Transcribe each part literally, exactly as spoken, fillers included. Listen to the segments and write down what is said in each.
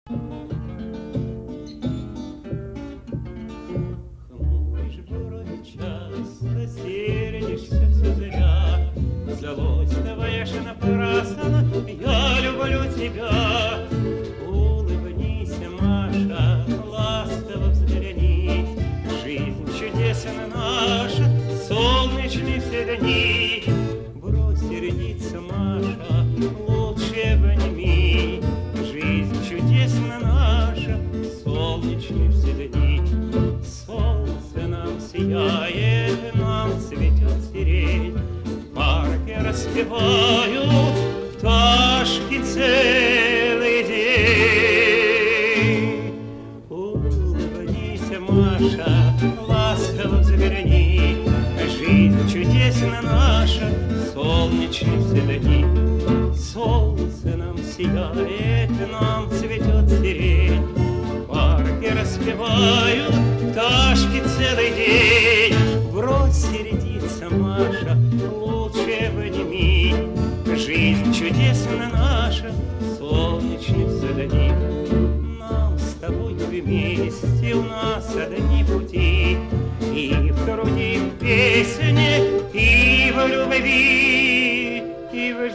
Хмуришь брови часто, сердишься все зря. Злость напрасно, я люблю тебя. Улыбнись, Маша, ласково взгляни. Жизнь чудесна наша, солнечные все дни. Брось сердиться, Маша, лучше обними. Жизнь чудесна наша, солнечные все дни. Солнце нам сияет, нам цветет сирень. В парке распевают пташки целый день. Улыбнись, Маша, ласково взгляни. Жизнь чудесна наша, солнечные все дни. Солнце нам сияет, нам цветет сирень. В парке распевают пташки целый день. Брось сердиться, Маша, лучше обними. Жизнь чудесна наша, солнечные все дни. Нам с тобой вместе, у нас одни пути. И в труде, и в песне, и в любви, и в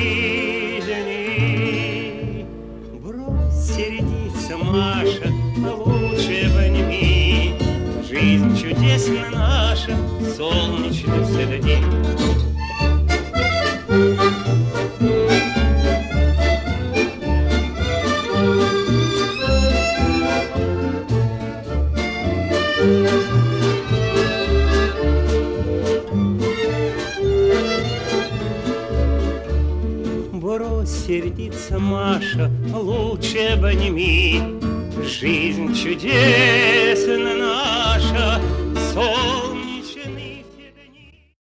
жизни. Брось сердиться, Маша, лучше обними. Жизнь чудесна наша, солнечные все дни. Брось сердиться, Маша, лучше обними. Жизнь чудесна